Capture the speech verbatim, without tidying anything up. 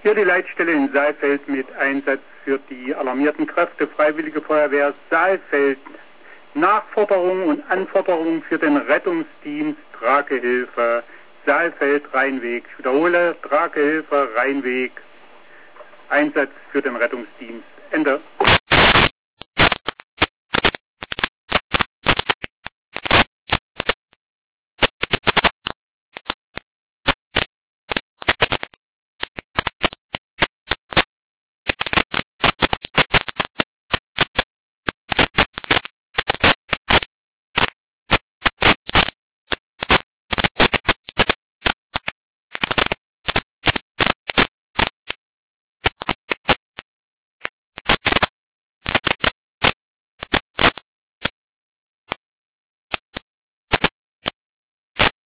Hier die Leitstelle in Saalfeld mit Einsatz für die alarmierten Kräfte Freiwillige Feuerwehr Saalfeld. Nachforderung und Anforderung für den Rettungsdienst Tragehilfe Saalfeld-Rheinweg. Ich wiederhole, Tragehilfe Rheinweg. Einsatz für den Rettungsdienst. Ende.